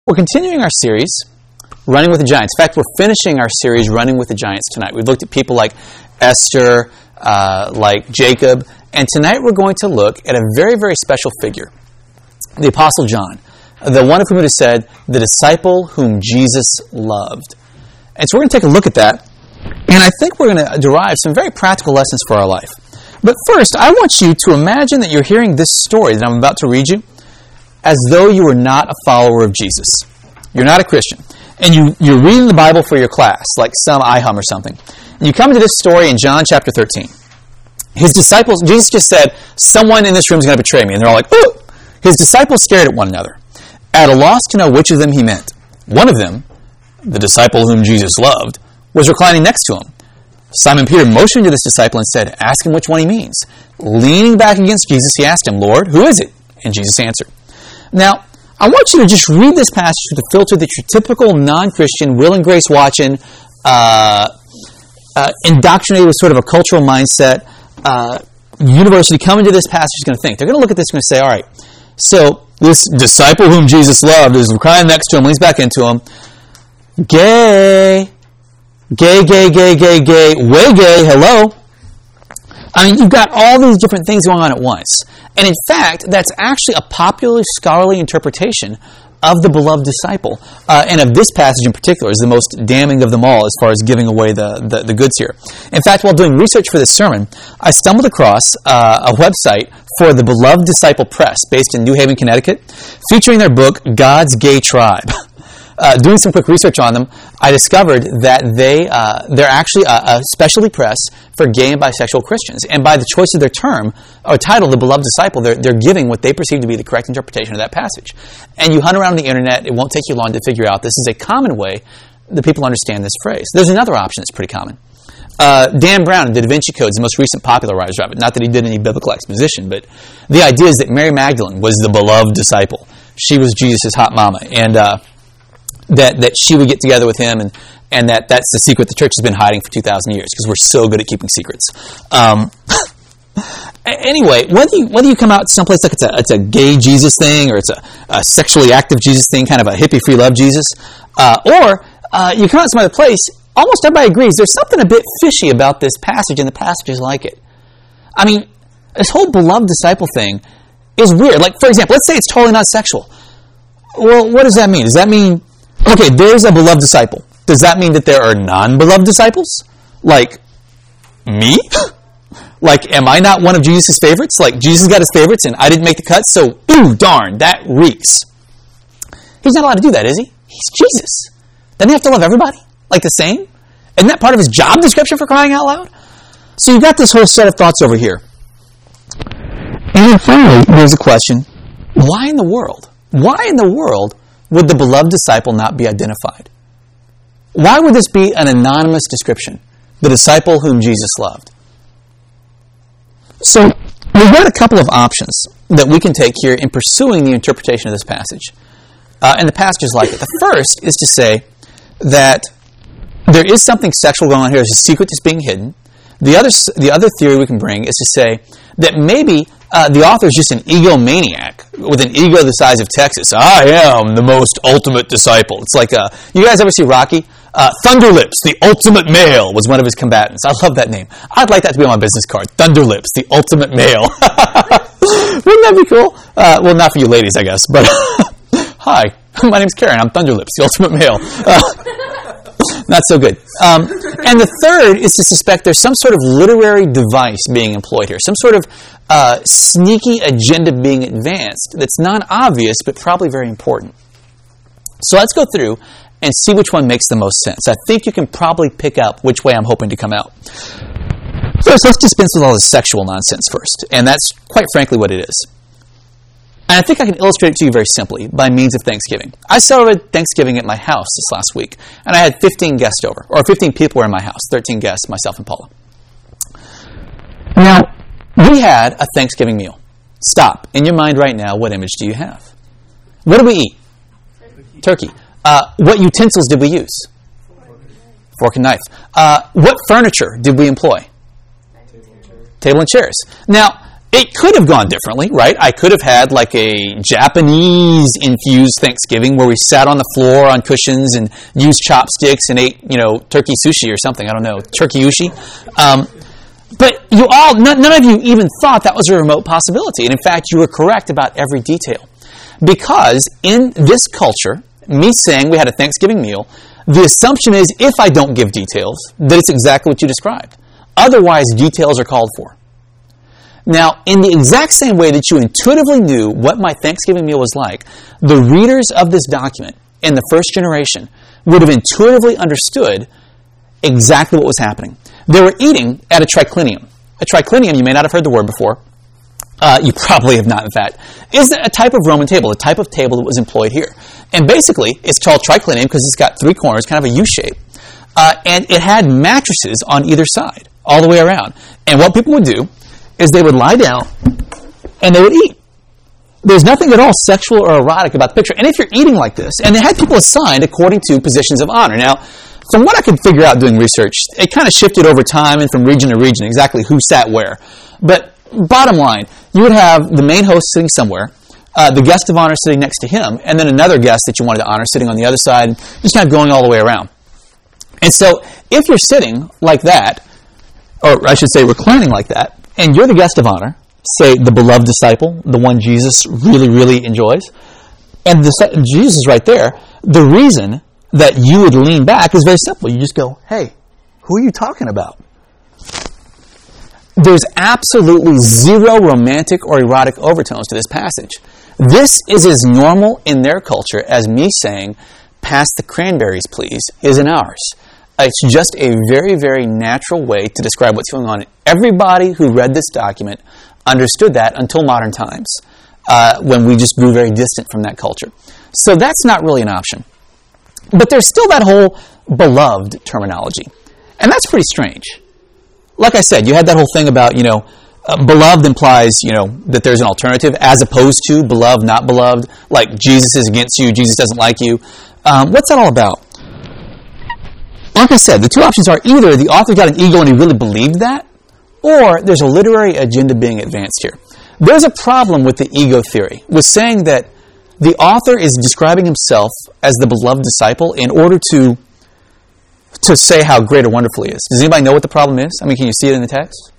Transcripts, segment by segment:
We're continuing our series, Running with the Giants. In fact, we're finishing our series, Running with the Giants, tonight. We've looked at people like Esther, like Jacob, and tonight we're going to look at a very, very special figure, the Apostle John, the one of whom it is said, the disciple whom Jesus loved. And so we're going to take a look at that, and I think we're going to derive some very practical lessons for our life. But first, I want you to imagine that you're hearing this story that I'm about to read you as though you were not a follower of Jesus. You're not a Christian. And you're reading the Bible for your class, like some IHUM or something. And you come to this story in John chapter 13. His disciples, Jesus just said, someone in this room is going to betray me. And they're all like, ooh! His disciples stared at one another, at a loss to know which of them he meant. One of them, the disciple whom Jesus loved, was reclining next to him. Simon Peter motioned to this disciple and said, ask him which one he means. Leaning back against Jesus, he asked him, Lord, who is it? And Jesus answered. Now, I want you to just read this passage with the filter that your typical non-Christian, Will and Grace watching, indoctrinated with sort of a cultural mindset, university coming to this passage is going to think. They're going to look at this and say, all right, so this disciple whom Jesus loved is reclining next to him, leans back into him. Gay, way gay, hello. I mean, you've got all these different things going on at once. And in fact, that's actually a popular scholarly interpretation of the beloved disciple. And of this passage in particular is the most damning of them all as far as giving away the goods here. In fact, while doing research for this sermon, I stumbled across a website for the Beloved Disciple Press based in New Haven, Connecticut, featuring their book, God's Gay Tribe. Doing some quick research on them, I discovered that they're actually a specialty press for gay and bisexual Christians. And by the choice of their term, or title, The Beloved Disciple, they're giving what they perceive to be the correct interpretation of that passage. And you hunt around on the internet, it won't take you long to figure out this is a common way that people understand this phrase. There's another option that's pretty common. Dan Brown in the Da Vinci Code is the most recent popularizer of it. Not that he did any biblical exposition, but the idea is that Mary Magdalene was the beloved disciple. She was Jesus' hot mama. And that she would get together with him, and that's the secret the church has been hiding for 2,000 years, because we're so good at keeping secrets. Anyway, whether you come out someplace like it's a gay Jesus thing, or it's a sexually active Jesus thing, kind of a hippie free love Jesus, or you come out some other place, almost everybody agrees there's something a bit fishy about this passage and the passages like it. I mean, this whole beloved disciple thing is weird. Like, for example, let's say it's totally not sexual. Well, what does that mean? Does that mean, okay, there's a beloved disciple. Does that mean that there are non-beloved disciples? Like, me? Like, am I not one of Jesus' favorites? Like, Jesus got his favorites and I didn't make the cut, so, ooh, darn, that reeks. He's not allowed to do that, is he? He's Jesus. Doesn't he have to love everybody? Like the same? Isn't that part of his job description, for crying out loud? So you've got this whole set of thoughts over here. And then finally, there's a question. Why in the world? Why in the world would the beloved disciple not be identified? Why would this be an anonymous description? The disciple whom Jesus loved. So, we've got a couple of options that we can take here in pursuing the interpretation of this passage. And the passages like it. The first is to say that there is something sexual going on here. There's a secret that's being hidden. The other theory we can bring is to say that maybe the author is just an egomaniac with an ego the size of Texas. I am the most ultimate disciple. It's like, you guys ever see Rocky? Thunderlips, the ultimate male, was one of his combatants. I love that name. I'd like that to be on my business card. Thunderlips, the ultimate male. Wouldn't that be cool? Well, not for you ladies, I guess. But hi, my name's Karen. I'm Thunderlips, the ultimate male. Not so good. And the third is to suspect there's some sort of literary device being employed here, some sort of sneaky agenda being advanced that's not obvious but probably very important. So let's go through and see which one makes the most sense. I think you can probably pick up which way I'm hoping to come out. First, let's dispense with all this sexual nonsense first, and that's quite frankly what it is. And I think I can illustrate it to you very simply by means of Thanksgiving. I celebrated Thanksgiving at my house this last week, and I had 15 guests over, or 15 people were in my house, 13 guests, myself and Paula. Now, we had a Thanksgiving meal. Stop. In your mind right now, what image do you have? What did we eat? Turkey. What utensils did we use? Fork and knife. What furniture did we employ? Table and chairs. Now, It could have gone differently, right? I could have had like a Japanese-infused Thanksgiving where we sat on the floor on cushions and used chopsticks and ate, turkey sushi or something. I don't know, turkey-ushi. But none of you even thought that was a remote possibility. And in fact, you were correct about every detail. Because in this culture, me saying we had a Thanksgiving meal, the assumption is if I don't give details, that it's exactly what you described. Otherwise, details are called for. Now, in the exact same way that you intuitively knew what my Thanksgiving meal was like, the readers of this document in the first generation would have intuitively understood exactly what was happening. They were eating at a triclinium. A triclinium, you may not have heard the word before. You probably have not, in fact. Is a type of Roman table, a type of table that was employed here. And basically, it's called triclinium because it's got three corners, kind of a U shape. And it had mattresses on either side, all the way around. And what people would do is they would lie down and they would eat. There's nothing at all sexual or erotic about the picture. And if you're eating like this, and they had people assigned according to positions of honor. Now, from what I could figure out doing research, it kind of shifted over time and from region to region, exactly who sat where. But bottom line, you would have the main host sitting somewhere, the guest of honor sitting next to him, and then another guest that you wanted to honor sitting on the other side, just kind of going all the way around. And so, if you're sitting like that, or I should say reclining like that, and you're the guest of honor, say the beloved disciple, the one Jesus really, really enjoys, and Jesus is right there, the reason that you would lean back is very simple. You just go, hey, who are you talking about? There's absolutely zero romantic or erotic overtones to this passage. This is as normal in their culture as me saying, pass the cranberries, please, is in ours. It's just a very, very natural way to describe what's going on. Everybody who read this document understood that until modern times, when we just grew very distant from that culture. So that's not really an option. But there's still that whole beloved terminology. And that's pretty strange. Like I said, you had that whole thing about, beloved implies, that there's an alternative, as opposed to beloved, not beloved, like Jesus is against you, Jesus doesn't like you. What's that all about? Like I said, the two options are either the author got an ego and he really believed that, or there's a literary agenda being advanced here. There's a problem with the ego theory, with saying that the author is describing himself as the beloved disciple in order to say how great or wonderful he is. Does anybody know what the problem is? I mean, can you see it in the text?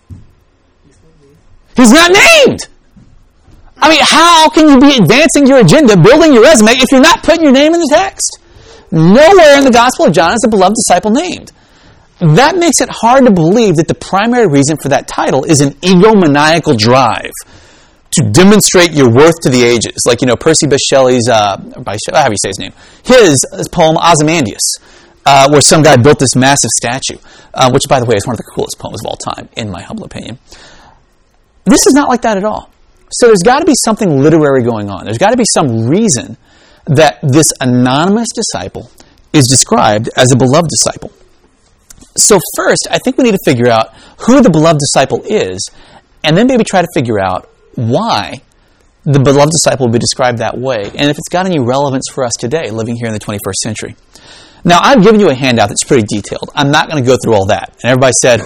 He's not named! I mean, how can you be advancing your agenda, building your resume, if you're not putting your name in the text? Nowhere in the Gospel of John is the beloved disciple named. That makes it hard to believe that the primary reason for that title is an egomaniacal drive to demonstrate your worth to the ages. Like, Percy Bysshe Shelley's, how do you say his name? His poem, Ozymandias, where some guy built this massive statue, which, by the way, is one of the coolest poems of all time, in my humble opinion. This is not like that at all. So there's got to be something literary going on. There's got to be some reason that this anonymous disciple is described as a beloved disciple. So first, I think we need to figure out who the beloved disciple is, and then maybe try to figure out why the beloved disciple will be described that way, and if it's got any relevance for us today, living here in the 21st century. Now, I've given you a handout that's pretty detailed. I'm not going to go through all that. And everybody said,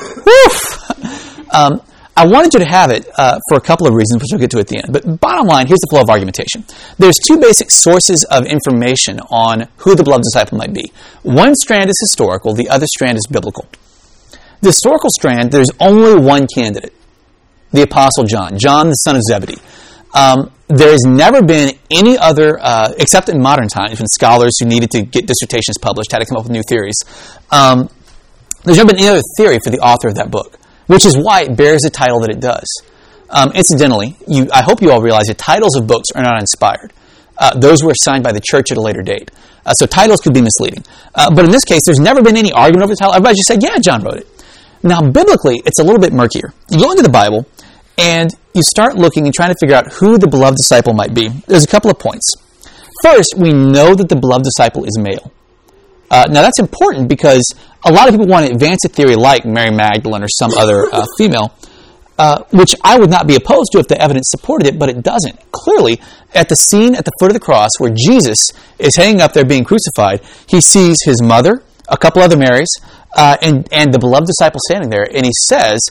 woof! I wanted you to have it for a couple of reasons, which I'll get to at the end. But bottom line, here's the flow of argumentation. There's two basic sources of information on who the beloved disciple might be. One strand is historical, the other strand is biblical. The historical strand, there's only one candidate, the Apostle John, John the son of Zebedee. There has never been any other, except in modern times, when scholars who needed to get dissertations published had to come up with new theories. There's never been any other theory for the author of that book, which is why it bears the title that it does. Incidentally, I hope you all realize that titles of books are not inspired. Those were assigned by the church at a later date. So titles could be misleading. But in this case, there's never been any argument over the title. Everybody just said, yeah, John wrote it. Now, biblically, it's a little bit murkier. You go into the Bible, and you start looking and trying to figure out who the beloved disciple might be. There's a couple of points. First, we know that the beloved disciple is male. Now, that's important because a lot of people want to advance a theory like Mary Magdalene or some other female, which I would not be opposed to if the evidence supported it, but it doesn't. Clearly, at the scene at the foot of the cross where Jesus is hanging up there being crucified, he sees his mother, a couple other Marys, and the beloved disciple standing there, and he says,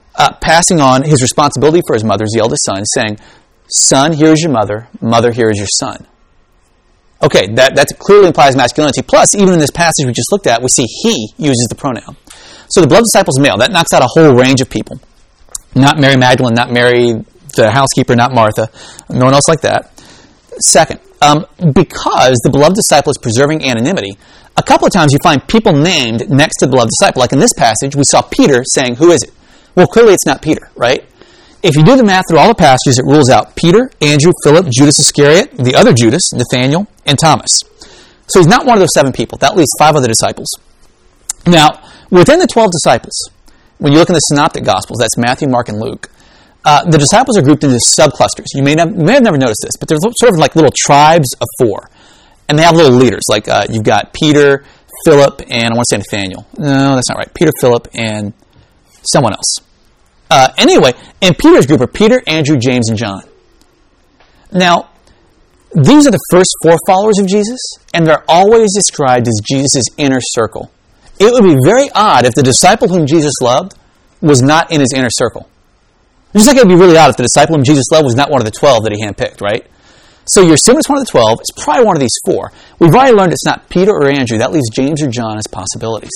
passing on his responsibility for his mother as the eldest son, saying, son, here is your mother. Mother, here is your son. Okay, that clearly implies masculinity. Plus, even in this passage we just looked at, we see he uses the pronoun. So the beloved disciple is male. That knocks out a whole range of people. Not Mary Magdalene, not Mary the housekeeper, not Martha. No one else like that. Second, because the beloved disciple is preserving anonymity, a couple of times you find people named next to the beloved disciple. Like in this passage, we saw Peter saying, who is it? Well, clearly it's not Peter, right? If you do the math through all the passages, it rules out Peter, Andrew, Philip, Judas Iscariot, the other Judas, Nathaniel, and Thomas. So he's not one of those 7 people. That leaves 5 other disciples. Now, within the 12 disciples, when you look in the Synoptic Gospels, that's Matthew, Mark, and Luke, the disciples are grouped into subclusters. You may have never noticed this, but they're sort of like little tribes of 4. And they have little leaders, like you've got Peter, Philip, and I want to say Nathaniel. No, that's not right. Peter, Philip, and someone else. Anyway, in Peter's group are Peter, Andrew, James, and John. Now, these are the first 4 followers of Jesus, and they're always described as Jesus' inner circle. It would be very odd if the disciple whom Jesus loved was not in his inner circle. Just like it would be really odd if the disciple whom Jesus loved was not one of the 12 that he handpicked, right? So you're assuming it's one of the 12. It's probably one of these 4. We've already learned it's not Peter or Andrew. That leaves James or John as possibilities.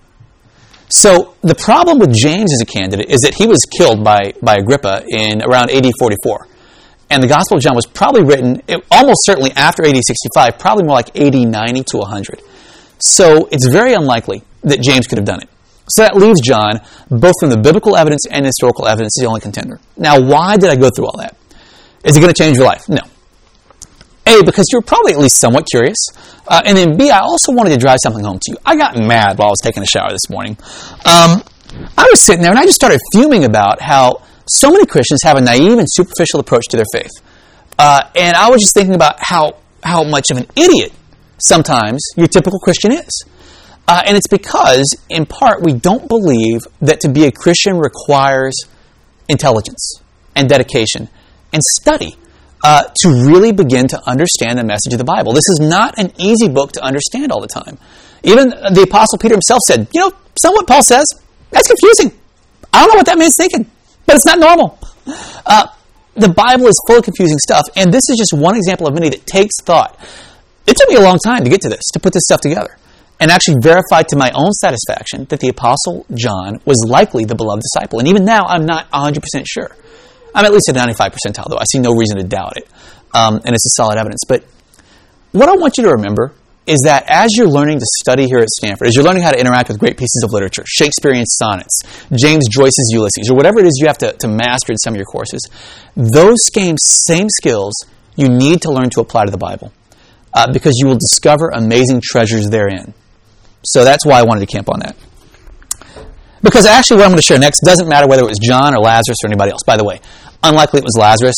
So the problem with James as a candidate is that he was killed by Agrippa in around AD 44. And the Gospel of John was probably written almost certainly after AD 65, probably more like AD 90 to 100. So it's very unlikely that James could have done it. So that leaves John, both from the biblical evidence and historical evidence, as the only contender. Now, why did I go through all that? Is it going to change your life? No. A, because you're probably at least somewhat curious. And then B, I also wanted to drive something home to you. I got mad while I was taking a shower this morning. I was sitting there and I just started fuming about how so many Christians have a naive and superficial approach to their faith. And I was just thinking about how much of an idiot sometimes your typical Christian is. And it's because, in part, we don't believe that to be a Christian requires intelligence and dedication and study to really begin to understand the message of the Bible. This is not an easy book to understand all the time. Even the Apostle Peter himself said, some of what Paul says, that's confusing. I don't know what that man's thinking, but it's not normal. The Bible is full of confusing stuff, and this is just one example of many that takes thought. It took me a long time to get to this, to put this stuff together, and actually verified to my own satisfaction that the Apostle John was likely the beloved disciple. And even now, I'm not 100% sure. I'm at least at 95 percentile, though. I see no reason to doubt it. And it's a solid evidence. But what I want you to remember is that as you're learning to study here at Stanford, as you're learning how to interact with great pieces of literature, Shakespearean sonnets, James Joyce's Ulysses, or whatever it is you have to master in some of your courses, those same skills you need to learn to apply to the Bible. Because you will discover amazing treasures therein. So that's why I wanted to camp on that. Because actually what I'm going to share next doesn't matter whether it was John or Lazarus or anybody else. By the way, unlikely it was Lazarus.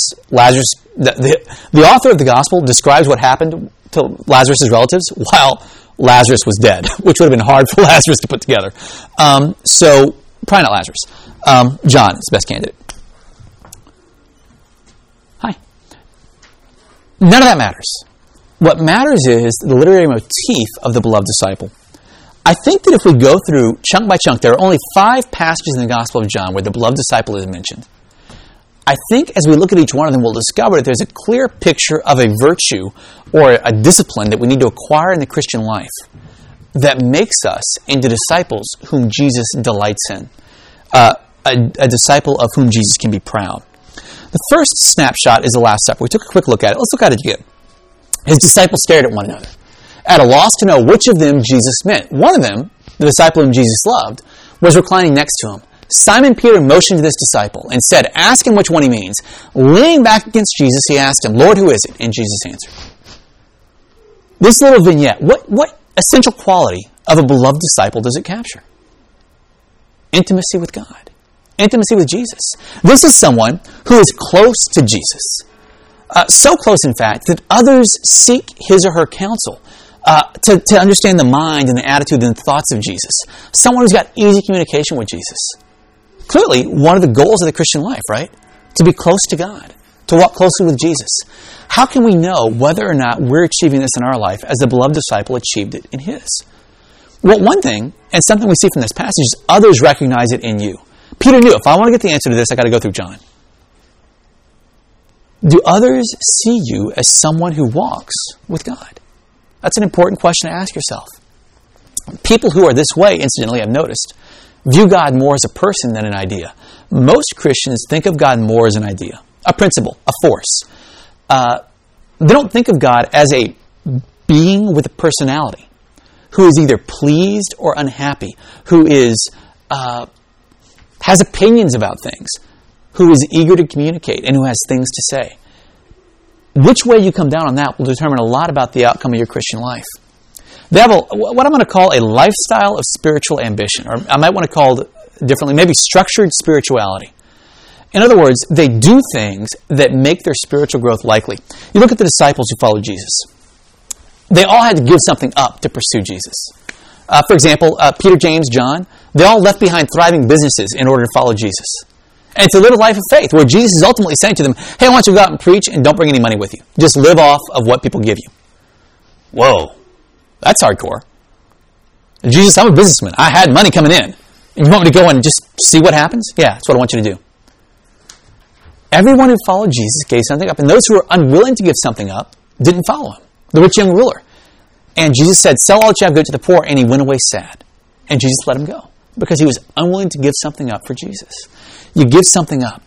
The author of the Gospel describes what happened to Lazarus' relatives while Lazarus was dead, which would have been hard for Lazarus to put together. So probably not Lazarus. John is the best candidate. Hi. None of that matters. What matters is the literary motif of the beloved disciple. I think that if we go through chunk by chunk, there are only 5 passages in the Gospel of John where the beloved disciple is mentioned. I think as we look at each one of them, we'll discover that there's a clear picture of a virtue or a discipline that we need to acquire in the Christian life that makes us into disciples whom Jesus delights in, a disciple of whom Jesus can be proud. The first snapshot is the Last Supper. We took a quick look at it. Let's look at it again. His disciples stared at one another, at a loss to know which of them Jesus meant. One of them, the disciple whom Jesus loved, was reclining next to him. Simon Peter motioned to this disciple and said, "Ask him which one he means." Leaning back against Jesus, he asked him, "Lord, who is it?" And Jesus answered. This little vignette, what essential quality of a beloved disciple does it capture? Intimacy with God. Intimacy with Jesus. This is someone who is close to Jesus. So close, in fact, that others seek his or her counsel to understand the mind and the attitude and the thoughts of Jesus. Someone who's got easy communication with Jesus. Clearly, one of the goals of the Christian life, right? To be close to God, to walk closely with Jesus. How can we know whether or not we're achieving this in our life as the beloved disciple achieved it in his? Well, one thing, and something we see from this passage, is others recognize it in you. Peter knew, if I want to get the answer to this, I got to go through John. Do others see you as someone who walks with God? That's an important question to ask yourself. People who are this way, incidentally, I've noticed, view God more as a person than an idea. Most Christians think of God more as an idea, a principle, a force. They don't think of God as a being with a personality, who is either pleased or unhappy, who is has opinions about things, who is eager to communicate, and who has things to say. Which way you come down on that will determine a lot about the outcome of your Christian life. They have what I'm going to call a lifestyle of spiritual ambition, or I might want to call it differently, maybe structured spirituality. In other words, they do things that make their spiritual growth likely. You look at the disciples who followed Jesus. They all had to give something up to pursue Jesus. For example, Peter, James, John, they all left behind thriving businesses in order to follow Jesus. And to live a life of faith where Jesus is ultimately saying to them, hey, I want you to go out and preach and don't bring any money with you. Just live off of what people give you. Whoa, that's hardcore. Jesus, I'm a businessman. I had money coming in. And you want me to go and just see what happens? Yeah, that's what I want you to do. Everyone who followed Jesus gave something up. And those who were unwilling to give something up didn't follow him. The rich young ruler. And Jesus said, sell all that you have, go to the poor. And he went away sad. And Jesus let him go because he was unwilling to give something up for Jesus. You give something up.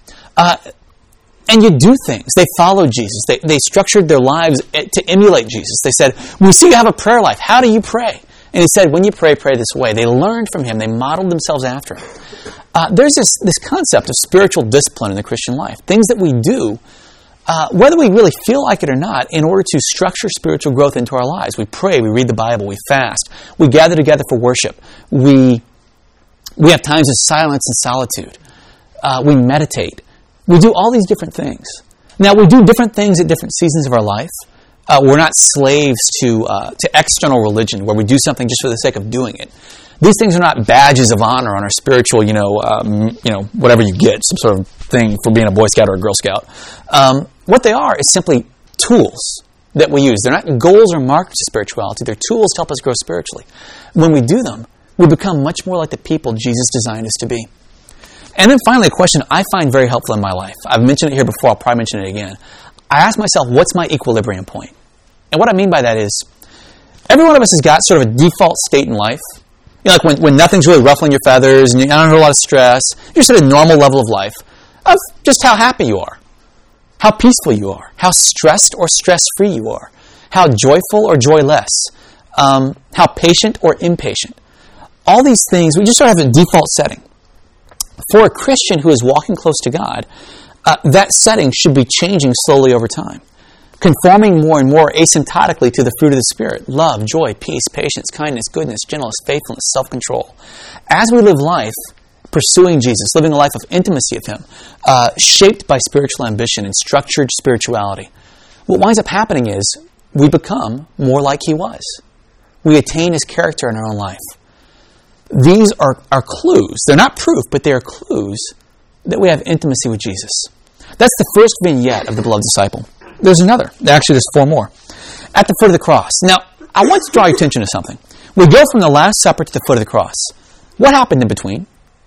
And you do things. They followed Jesus. They structured their lives to emulate Jesus. They said, we see you have a prayer life. How do you pray? And he said, when you pray, pray this way. They learned from him. They modeled themselves after him. There's this concept of spiritual discipline in the Christian life. Things that we do, whether we really feel like it or not, in order to structure spiritual growth into our lives. We pray, we read the Bible, we fast, we gather together for worship. We have times of silence and solitude. We meditate. We do all these different things. Now, we do different things at different seasons of our life. We're not slaves to external religion where we do something just for the sake of doing it. These things are not badges of honor on our spiritual, whatever you get, some sort of thing for being a Boy Scout or a Girl Scout. What they are is simply tools that we use. They're not goals or markers of spirituality. They're tools to help us grow spiritually. When we do them, we become much more like the people Jesus designed us to be. And then finally, a question I find very helpful in my life. I've mentioned it here before. I'll probably mention it again. I ask myself, what's my equilibrium point? And what I mean by that is, every one of us has got sort of a default state in life. Like when nothing's really ruffling your feathers and you don't have a lot of stress, you're just at a normal level of life, of just how happy you are, how peaceful you are, how stressed or stress-free you are, how joyful or joyless, how patient or impatient. All these things, we just sort of have a default setting. For a Christian who is walking close to God, that setting should be changing slowly over time, conforming more and more asymptotically to the fruit of the Spirit: love, joy, peace, patience, kindness, goodness, gentleness, faithfulness, self-control. As we live life pursuing Jesus, living a life of intimacy with him, shaped by spiritual ambition and structured spirituality, what winds up happening is we become more like he was. We attain his character in our own life. These are clues. They're not proof, but they are clues that we have intimacy with Jesus. That's the first vignette of the beloved disciple. There's another. Actually, there's 4 more. At the foot of the cross. Now, I want to draw your attention to something. We go from the Last Supper to the foot of the cross. What happened in between?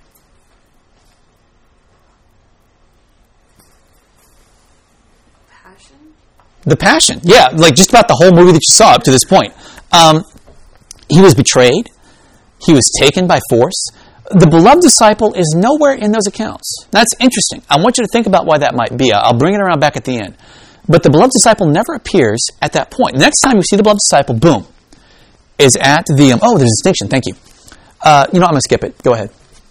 Passion? The Passion. Yeah, like just about the whole movie that you saw up to this point. He was betrayed. He was taken by force. The beloved disciple is nowhere in those accounts. That's interesting. I want you to think about why that might be. I'll bring it around back at the end. But the beloved disciple never appears at that point. Next time you see the beloved disciple, boom, is at the... there's a distinction. Thank you. I'm going to skip it. Go ahead.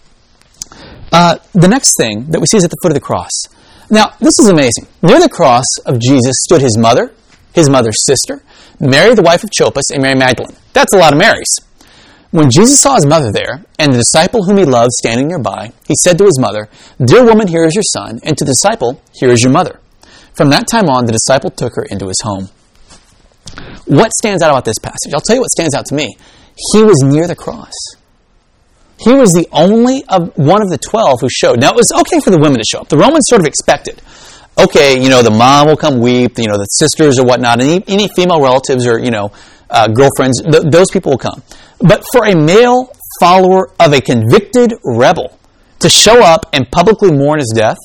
The next thing that we see is at the foot of the cross. Now, this is amazing. Near the cross of Jesus stood his mother's sister, Mary, the wife of Clopas, and Mary Magdalene. That's a lot of Marys. When Jesus saw his mother there, and the disciple whom he loved standing nearby, he said to his mother, "Dear woman, here is your son," and to the disciple, "Here is your mother." From that time on, the disciple took her into his home. What stands out about this passage? I'll tell you what stands out to me. He was near the cross. He was the only one of the 12 who showed. Now, it was okay for the women to show up. The Romans sort of expected. Okay, the mom will come weep, the sisters or whatnot, and any female relatives or, girlfriends, those people will come. But for a male follower of a convicted rebel to show up and publicly mourn his death?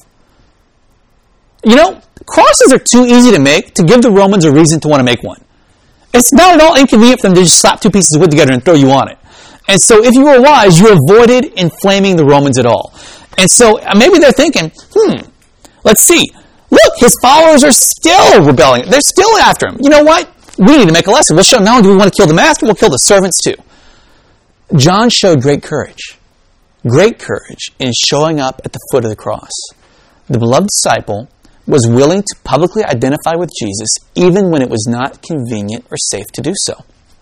You know, crosses are too easy to make to give the Romans a reason to want to make one. It's not at all inconvenient for them to just slap two pieces of wood together and throw you on it. And so if you were wise, you avoided inflaming the Romans at all. And so maybe they're thinking, let's see. Look, his followers are still rebelling. They're still after him. You know what? We need to make a lesson. We'll show them not only do we want to kill the master, we'll kill the servants too. John showed great courage in showing up at the foot of the cross. The beloved disciple was willing to publicly identify with Jesus even when it was not convenient or safe to do so.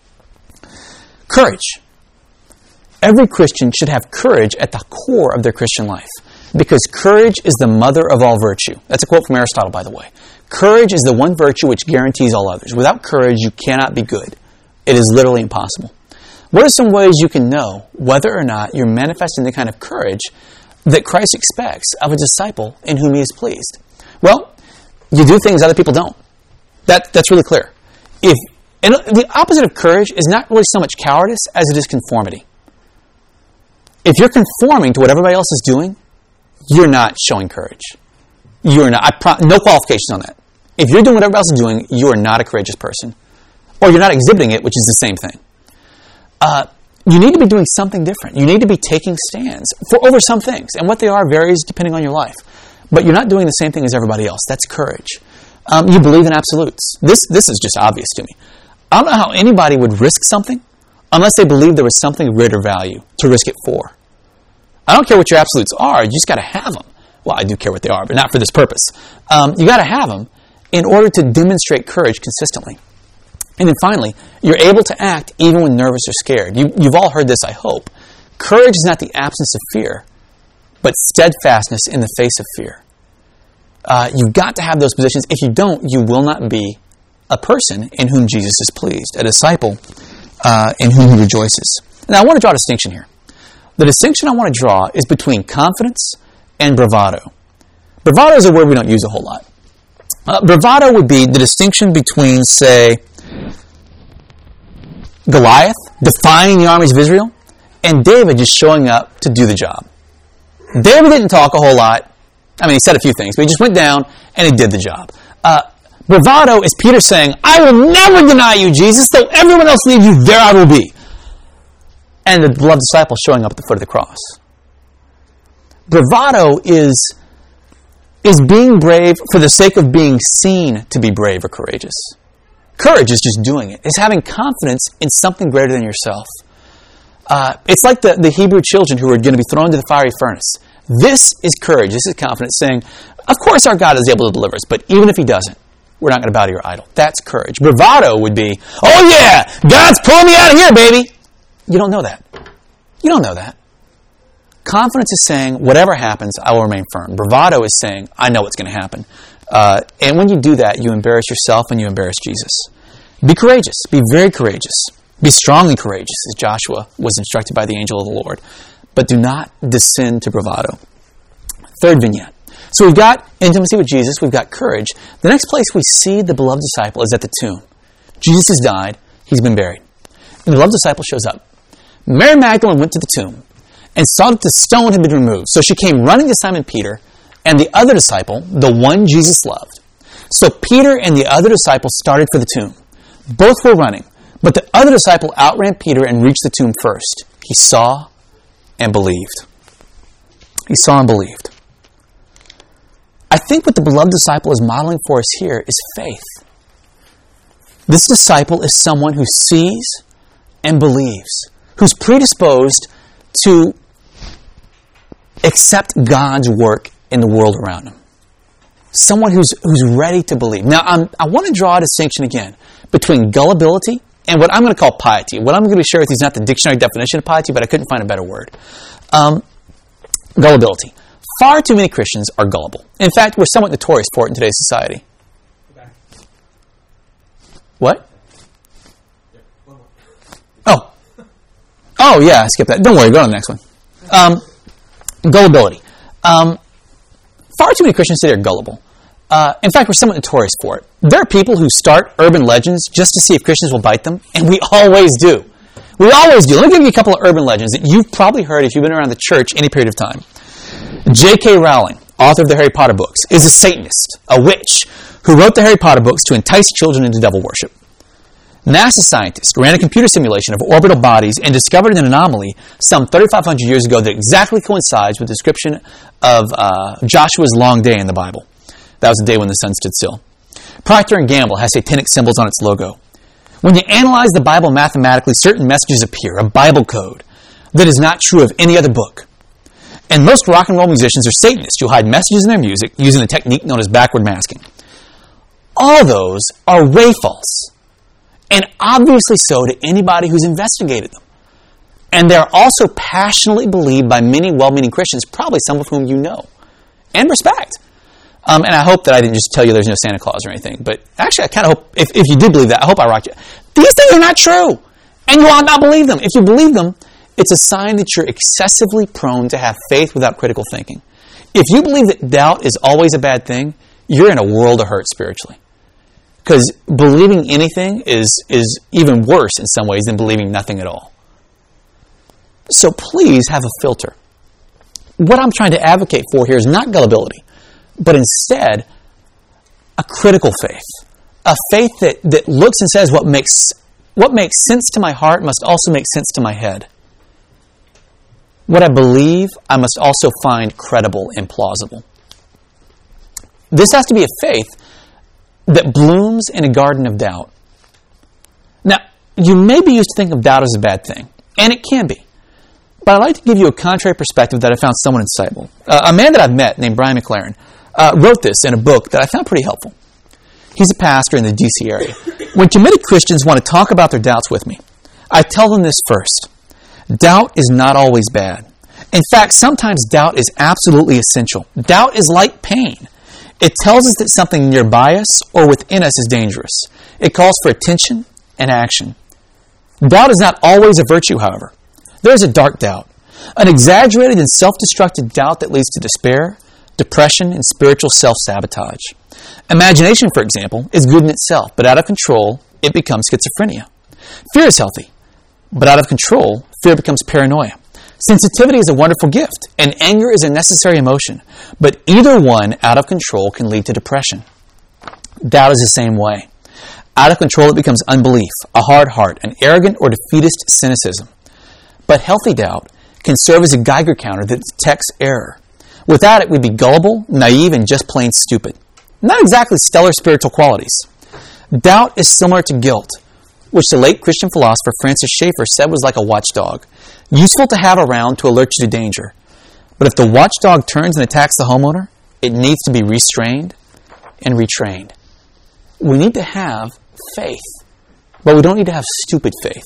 Courage. Every Christian should have courage at the core of their Christian life, because courage is the mother of all virtue. That's a quote from Aristotle, by the way. Courage is the one virtue which guarantees all others. Without courage, you cannot be good. It is literally impossible. What are some ways you can know whether or not you're manifesting the kind of courage that Christ expects of a disciple in whom he is pleased? Well, you do things other people don't. That's really clear. And the opposite of courage is not really so much cowardice as it is conformity. If you're conforming to what everybody else is doing, you're not showing courage. You're not. No qualifications on that. If you're doing what everybody else is doing, you are not a courageous person. Or you're not exhibiting it, which is the same thing. You need to be doing something different. You need to be taking stands over some things. And what they are varies depending on your life. But you're not doing the same thing as everybody else. That's courage. You believe in absolutes. This is just obvious to me. I don't know how anybody would risk something unless they believed there was something of greater value to risk it for. I don't care what your absolutes are. You just got to have them. Well, I do care what they are, but not for this purpose. You got to have them in order to demonstrate courage consistently. And then finally, you're able to act even when nervous or scared. You've all heard this, I hope. Courage is not the absence of fear, but steadfastness in the face of fear. You've got to have those positions. If you don't, you will not be a person in whom Jesus is pleased, a disciple in whom he rejoices. Now, I want to draw a distinction here. The distinction I want to draw is between confidence and bravado. Bravado is a word we don't use a whole lot. Bravado would be the distinction between, say, Goliath defying the armies of Israel and David just showing up to do the job. David didn't talk a whole lot. I mean, he said a few things, but he just went down and he did the job. Bravado is Peter saying, I will never deny you, Jesus, though everyone else leaves you, there I will be. And the beloved disciple showing up at the foot of the cross. Bravado is being brave for the sake of being seen to be brave or courageous. Courage is just doing it. It's having confidence in something greater than yourself. It's like the Hebrew children who are going to be thrown into the fiery furnace. This is courage. This is confidence saying, of course our God is able to deliver us, but even if he doesn't, we're not going to bow to your idol. That's courage. Bravado would be, oh yeah, God's pulling me out of here, baby. You don't know that. You don't know that. Confidence is saying, whatever happens, I will remain firm. Bravado is saying, I know what's going to happen. And when you do that, you embarrass yourself and you embarrass Jesus. Be courageous. Be very courageous. Be strongly courageous, as Joshua was instructed by the angel of the Lord. But do not descend to bravado. Third vignette. So we've got intimacy with Jesus. We've got courage. The next place we see the beloved disciple is at the tomb. Jesus has died. He's been buried. And the beloved disciple shows up. Mary Magdalene went to the tomb and saw that the stone had been removed. So she came running to Simon Peter and the other disciple, the one Jesus loved. So Peter and the other disciple started for the tomb. Both were running, but the other disciple outran Peter and reached the tomb first. He saw and believed. He saw and believed. I think what the beloved disciple is modeling for us here is faith. This disciple is someone who sees and believes, who's predisposed to accept God's work in the world around him. Someone who's ready to believe. Now, I want to draw a distinction again between gullibility and what I'm going to call piety. What I'm going to share with you is not the dictionary definition of piety, but I couldn't find a better word. Gullibility. Far too many Christians are gullible. In fact, we're somewhat notorious for it in today's society. What? Oh, yeah, skip that. Don't worry, go on to the next one. Gullibility. Far too many Christians today are gullible. In fact, we're somewhat notorious for it. There are people who start urban legends just to see if Christians will bite them, and we always do. We always do. Let me give you a couple of urban legends that you've probably heard if you've been around the church any period of time. J.K. Rowling, author of the Harry Potter books, is a Satanist, a witch, who wrote the Harry Potter books to entice children into devil worship. NASA scientists ran a computer simulation of orbital bodies and discovered an anomaly some 3,500 years ago that exactly coincides with the description of Joshua's long day in the Bible. That was the day when the sun stood still. Procter & Gamble has satanic symbols on its logo. When you analyze the Bible mathematically, certain messages appear, a Bible code, that is not true of any other book. And most rock and roll musicians are Satanists who hide messages in their music using a technique known as backward masking. All those are way false, and obviously so to anybody who's investigated them. And they're also passionately believed by many well-meaning Christians, probably some of whom you know and respect. And I hope that I didn't just tell you there's no Santa Claus or anything, but actually I kind of hope, if you did believe that, I hope I rocked you. These things are not true, and you ought not believe them. If you believe them, it's a sign that you're excessively prone to have faith without critical thinking. If you believe that doubt is always a bad thing, you're in a world of hurt spiritually. Because believing anything is even worse in some ways than believing nothing at all. So please have a filter. What I'm trying to advocate for here is not gullibility, but instead a critical faith. A faith that looks and says what makes sense to my heart must also make sense to my head. What I believe, I must also find credible and plausible. This has to be a faith that blooms in a garden of doubt. Now, you may be used to think of doubt as a bad thing, and it can be. But I'd like to give you a contrary perspective that I found somewhat insightful. A man that I've met named Brian McLaren wrote this in a book that I found pretty helpful. He's a pastor in the D.C. area. When committed Christians want to talk about their doubts with me, I tell them this first. Doubt is not always bad. In fact, sometimes doubt is absolutely essential. Doubt is like pain. It tells us that something nearby us or within us is dangerous. It calls for attention and action. Doubt is not always a virtue, however. There is a dark doubt, an exaggerated and self-destructive doubt that leads to despair, depression, and spiritual self-sabotage. Imagination, for example, is good in itself, but out of control, it becomes schizophrenia. Fear is healthy, but out of control, fear becomes paranoia. Sensitivity is a wonderful gift, and anger is a necessary emotion, but either one out of control can lead to depression. Doubt is the same way. Out of control, it becomes unbelief, a hard heart, an arrogant or defeatist cynicism. But healthy doubt can serve as a Geiger counter that detects error. Without it, we'd be gullible, naive, and just plain stupid. Not exactly stellar spiritual qualities. Doubt is similar to guilt, which the late Christian philosopher Francis Schaeffer said was like a watchdog, useful to have around to alert you to danger. But if the watchdog turns and attacks the homeowner, it needs to be restrained and retrained. We need to have faith, but we don't need to have stupid faith.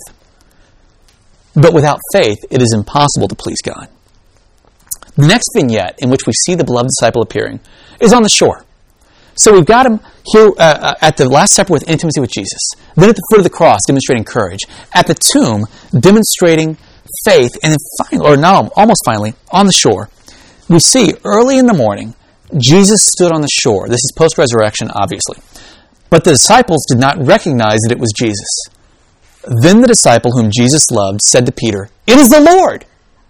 But without faith, it is impossible to please God. The next vignette in which we see the beloved disciple appearing is on the shore. So we've got him here at the Last Supper with intimacy with Jesus. Then at the foot of the cross, demonstrating courage. At the tomb, demonstrating faith. And then finally, or now almost finally, on the shore, we see early in the morning, Jesus stood on the shore. This is post-resurrection, obviously. But the disciples did not recognize that it was Jesus. Then the disciple whom Jesus loved said to Peter, "It is the Lord!"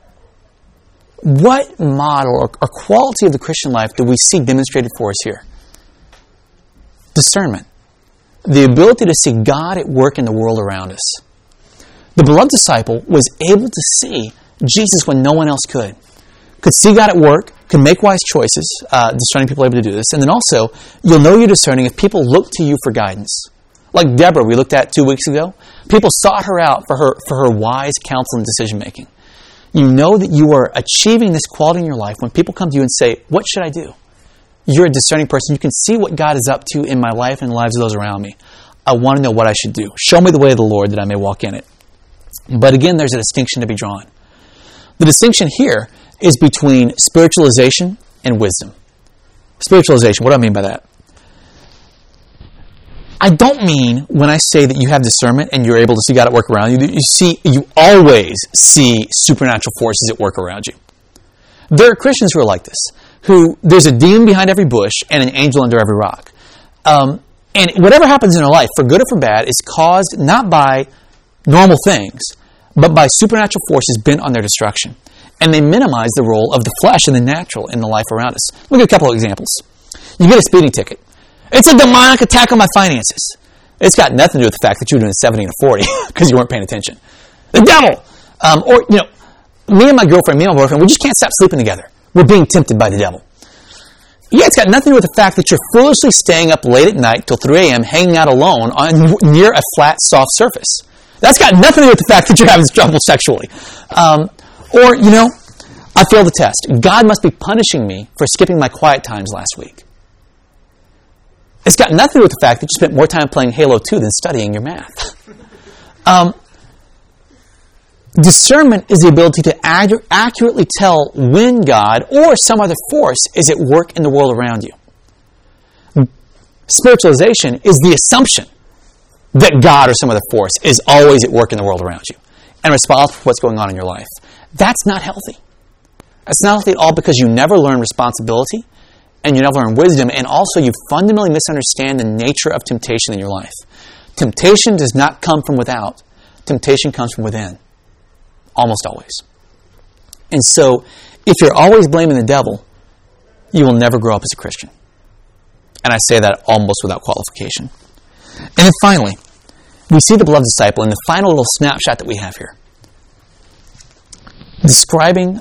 What model or quality of the Christian life do we see demonstrated for us here? Discernment. The ability to see God at work in the world around us. The beloved disciple was able to see Jesus when no one else could. Could see God at work, could make wise choices. Discerning people are able to do this. And then also, you'll know you're discerning if people look to you for guidance. Like Deborah, we looked at 2 weeks ago. People sought her out for her wise counsel and decision-making. You know that you are achieving this quality in your life when people come to you and say, "What should I do?" You're a discerning person. You can see what God is up to in my life and the lives of those around me. I want to know what I should do. Show me the way of the Lord that I may walk in it. But again, there's a distinction to be drawn. The distinction here is between spiritualization and wisdom. Spiritualization, what do I mean by that? I don't mean when I say that you have discernment and you're able to see God at work around you, you always see supernatural forces at work around you. There are Christians who are like this, who there's a demon behind every bush and an angel under every rock. And whatever happens in their life, for good or for bad, is caused not by normal things, but by supernatural forces bent on their destruction. And they minimize the role of the flesh and the natural in the life around us. Look at a couple of examples. You get a speeding ticket. It's a demonic attack on my finances. It's got nothing to do with the fact that you were doing 70 and a 40 because you weren't paying attention. The devil! Me and my boyfriend, we just can't stop sleeping together. We're being tempted by the devil. Yeah, it's got nothing to do with the fact that you're foolishly staying up late at night till 3 a.m. hanging out alone near a flat, soft surface. That's got nothing to do with the fact that you're having trouble sexually. I failed the test. God must be punishing me for skipping my quiet times last week. It's got nothing to do with the fact that you spent more time playing Halo 2 than studying your math. Discernment is the ability to accurately tell when God or some other force is at work in the world around you. Spiritualization is the assumption that God or some other force is always at work in the world around you and responsible for what's going on in your life. That's not healthy. That's not healthy at all because you never learn responsibility and you never learn wisdom, and also you fundamentally misunderstand the nature of temptation in your life. Temptation does not come from without. Temptation comes from within. Almost always. And so, if you're always blaming the devil, you will never grow up as a Christian. And I say that almost without qualification. And then finally, we see the beloved disciple in the final little snapshot that we have here. Describing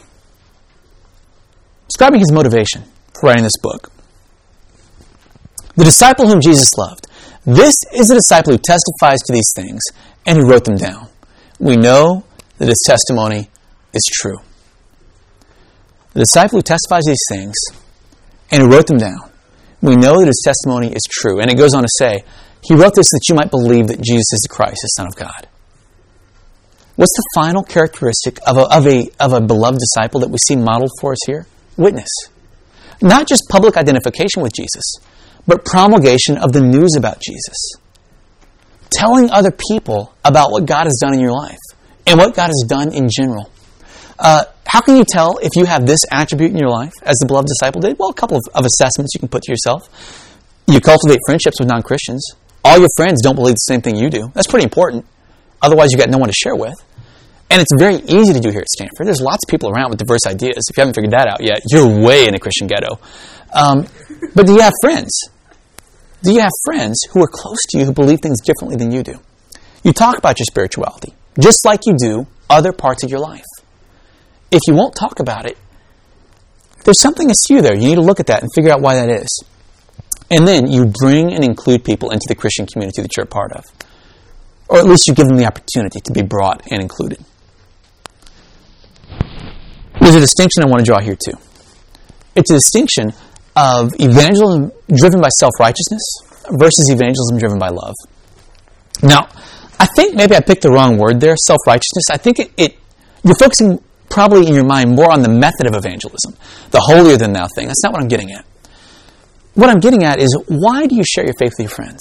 his motivation for writing this book. The disciple whom Jesus loved. This is a disciple who testifies to these things and who wrote them down. We know that his testimony is true. The disciple who testifies these things and who wrote them down, we know that his testimony is true. And it goes on to say, he wrote this that you might believe that Jesus is the Christ, the Son of God. What's the final characteristic of a beloved disciple that we see modeled for us here? Witness. Not just public identification with Jesus, but promulgation of the news about Jesus. Telling other people about what God has done in your life and what God has done in general. How can you tell if you have this attribute in your life, as the beloved disciple did? Well, a couple of assessments you can put to yourself. You cultivate friendships with non-Christians. All your friends don't believe the same thing you do. That's pretty important. Otherwise, you've got no one to share with. And it's very easy to do here at Stanford. There's lots of people around with diverse ideas. If you haven't figured that out yet, you're way in a Christian ghetto. But do you have friends? Do you have friends who are close to you who believe things differently than you do? You talk about your spirituality, just like you do other parts of your life. If you won't talk about it, there's something askew there. You need to look at that and figure out why that is. And then you bring and include people into the Christian community that you're a part of. Or at least you give them the opportunity to be brought and included. There's a distinction I want to draw here too. It's a distinction of evangelism driven by self-righteousness versus evangelism driven by love. Now, I think maybe I picked the wrong word there, self-righteousness. I think you're focusing probably in your mind more on the method of evangelism, the holier-than-thou thing. That's not what I'm getting at. What I'm getting at is, why do you share your faith with your friends?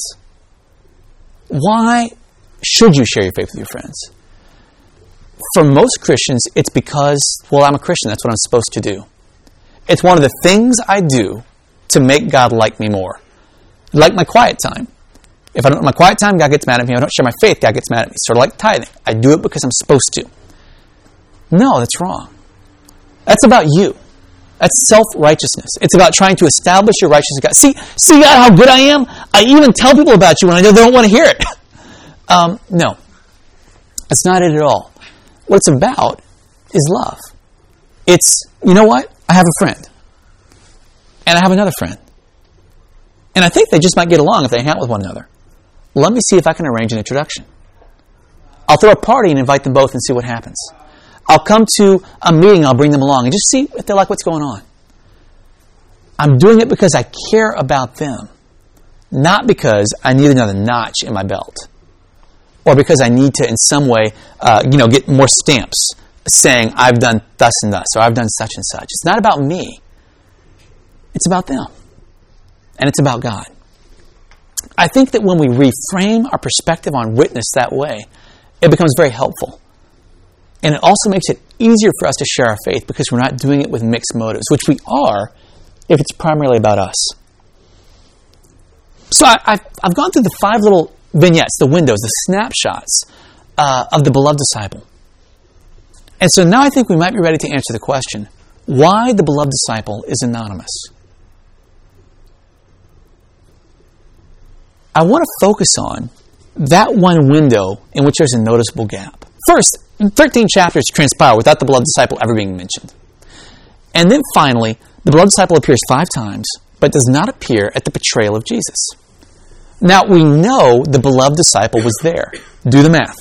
Why should you share your faith with your friends? For most Christians, it's because, well, I'm a Christian. That's what I'm supposed to do. It's one of the things I do to make God like me more. Like my quiet time. If I don't my quiet time, God gets mad at me. If I don't share my faith, God gets mad at me. Sort of like tithing. I do it because I'm supposed to. No, that's wrong. That's about you. That's self-righteousness. It's about trying to establish your righteousness. God, see God, how good I am? I even tell people about you when I know they don't want to hear it. No. That's not it at all. What it's about is love. It's, you know what? I have a friend. And I have another friend. And I think they just might get along if they hang out with one another. Let me see if I can arrange an introduction. I'll throw a party and invite them both and see what happens. I'll come to a meeting, I'll bring them along and just see if they like what's going on. I'm doing it because I care about them. Not because I need another notch in my belt. Or because I need to, in some way, get more stamps saying, I've done thus and thus, or I've done such and such. It's not about me. It's about them. And it's about God. I think that when we reframe our perspective on witness that way, it becomes very helpful. And it also makes it easier for us to share our faith because we're not doing it with mixed motives, which we are if it's primarily about us. So I've gone through the 5 little vignettes, the windows, the snapshots of the beloved disciple. And so now I think we might be ready to answer the question, why the beloved disciple is anonymous. I want to focus on that one window in which there's a noticeable gap. First, 13 chapters transpire without the beloved disciple ever being mentioned. And then finally, the beloved disciple appears 5 times, but does not appear at the betrayal of Jesus. Now, we know the beloved disciple was there. Do the math.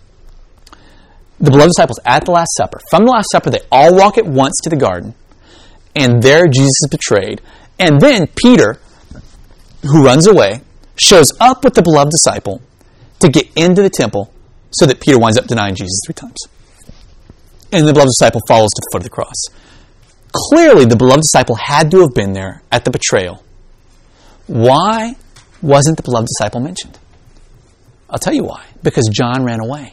The beloved disciples at the Last Supper. From the Last Supper, they all walk at once to the garden, and there Jesus is betrayed. And then Peter, who runs away, shows up with the beloved disciple to get into the temple so that Peter winds up denying Jesus 3 times. And the beloved disciple follows to the foot of the cross. Clearly, the beloved disciple had to have been there at the betrayal. Why wasn't the beloved disciple mentioned? I'll tell you why. Because John ran away.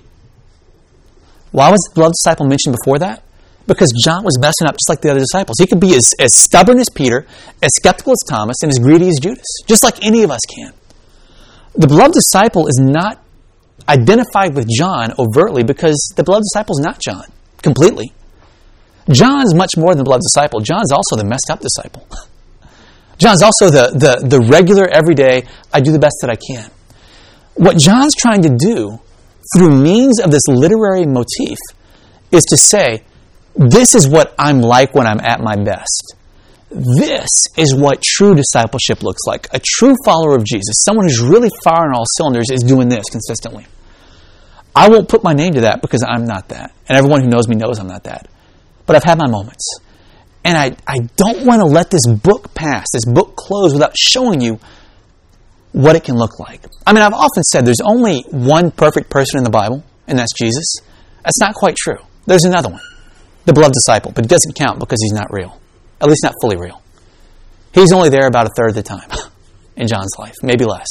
Why was the beloved disciple mentioned before that? Because John was messing up just like the other disciples. He could be as stubborn as Peter, as skeptical as Thomas, and as greedy as Judas. Just like any of us can. The beloved disciple is not identified with John overtly because the beloved disciple is not John completely. John's much more than the beloved disciple. John's also the messed up disciple. John's also the regular, everyday, I do the best that I can. What John's trying to do through means of this literary motif is to say, this is what I'm like when I'm at my best. This is what true discipleship looks like. A true follower of Jesus, someone who's really firing all cylinders, is doing this consistently. I won't put my name to that because I'm not that. And everyone who knows me knows I'm not that. But I've had my moments. And I don't want to let this book pass, this book close, without showing you what it can look like. I mean, I've often said there's only one perfect person in the Bible, and that's Jesus. That's not quite true. There's another one, the beloved disciple, but it doesn't count because he's not real. At least not fully real. He's only there about 1/3 of the time in John's life, maybe less.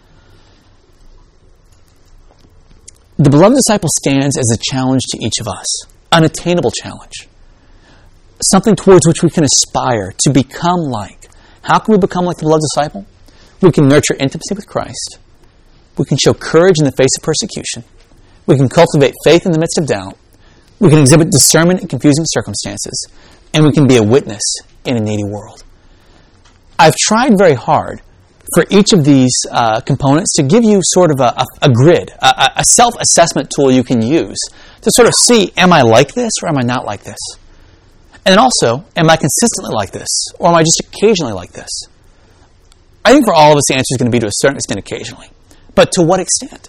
The beloved disciple stands as a challenge to each of us, an attainable challenge, something towards which we can aspire to become like. How can we become like the beloved disciple? We can nurture intimacy with Christ. We can show courage in the face of persecution. We can cultivate faith in the midst of doubt. We can exhibit discernment in confusing circumstances. And we can be a witness in a needy world. I've tried very hard for each of these components to give you sort of a grid, a self-assessment tool you can use to sort of see, am I like this or am I not like this? And then also, am I consistently like this or am I just occasionally like this? I think for all of us the answer is going to be to a certain extent occasionally. But to what extent?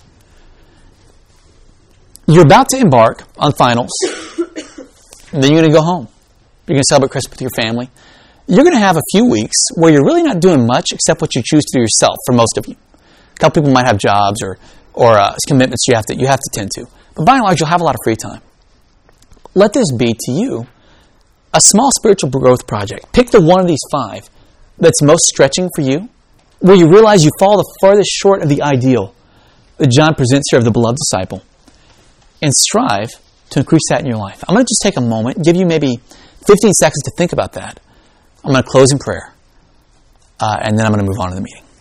You're about to embark on finals, and then you're going to go home. You're going to celebrate Christmas with your family. You're going to have a few weeks where you're really not doing much except what you choose to do yourself, for most of you. A couple people might have jobs or commitments you have to tend to. But by and large, you'll have a lot of free time. Let this be to you a small spiritual growth project. Pick the one of these 5 that's most stretching for you, where you realize you fall the farthest short of the ideal that John presents here of the beloved disciple, and strive to increase that in your life. I'm going to just take a moment, give you maybe 15 seconds to think about that. I'm going to close in prayer, and then I'm going to move on to the meeting.